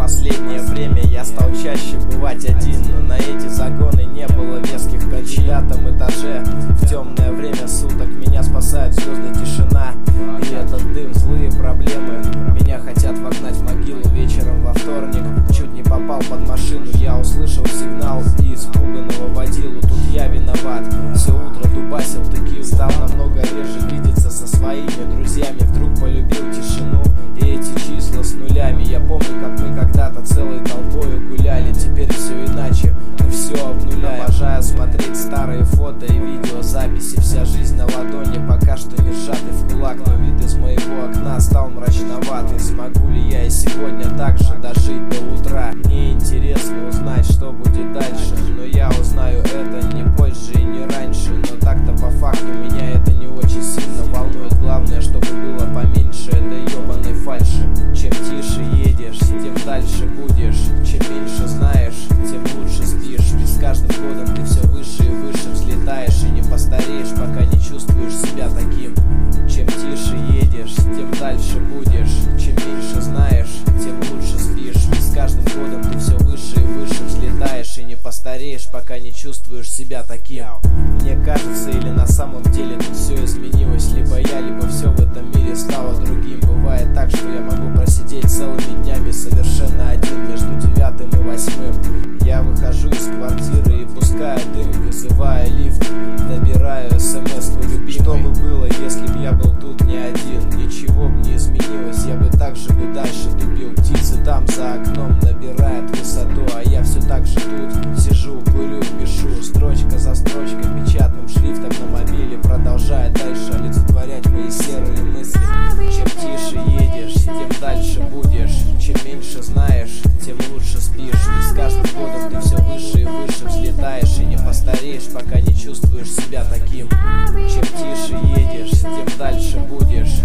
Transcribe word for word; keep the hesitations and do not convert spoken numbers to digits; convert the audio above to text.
Последнее время я стал чаще бывать один, но на эти загоны не было веских причин. На девятом этаже в темное время суток меня спасают звезды, тишина и этот дым. Злые проблемы меня хотят вогнать в могилу. Вечером во вторник чуть не попал под машину. Я услышал сигнал и испуганного водилу. Тут я виноват, все утро дубасил текилу. Стал намного реже видеться со своими друзьями. Вдруг полюбил тишину и эти числа с нулями. Я помню, как мы когда-то целой толпою гуляли. Теперь все иначе, мы все обнуляем. Обожаю смотреть старые фото и видеозаписи. Вся жизнь на ладони, пока что не сжатый в кулак. Но вид из моего окна стал мрачноватый. Смогу ли я и сегодня так же дожить до утра? Мне интересно узнать, что будет дальше, но я узнаю это не позже и не раньше. Но так-то по факту меня это не очень сильно волнует. Главное, чтобы было поменьше этой ебаной фальши. Чем тише едешь, тем дальше будешь. Чем меньше знаешь, тем лучше спишь. Ведь с каждым годом ты все выше и выше взлетаешь. И не постареешь, пока не чувствуешь себя таким. Чем тише едешь, тем дальше будешь. Чем меньше знаешь, тем лучше спишь. Ведь с каждым годом ты все выше и выше взлетаешь. И не постареешь, пока не чувствуешь себя таким. Мне кажется, или на самом деле тут все изменилось. Либо я, либо все в этом мире стало другим. Бывает так, что я могу просидеть целыми днями совершенно один между девятым и восьмым. Я выхожу из квартиры и пускаю дым, вызывая лифт, набираю смс-ку любимой. Что бы было, если б я был тут не один? Ничего бы не изменилось, я бы так же бы дальше тупил. Птицы там за окном набирают высоту, а я все так же тут сижу, курю, пишу строчка за строчкой печатным шрифтом на мобиле, продолжая дальше олицетворять мои серые мысли. Чем тише едешь, тем дальше будешь. Чем меньше знаешь, тем лучше спишь. Ведь с каждым годом ты все выше и выше взлетаешь. И не постареешь, пока не чувствуешь себя таким. Чем тише едешь, тем дальше будешь.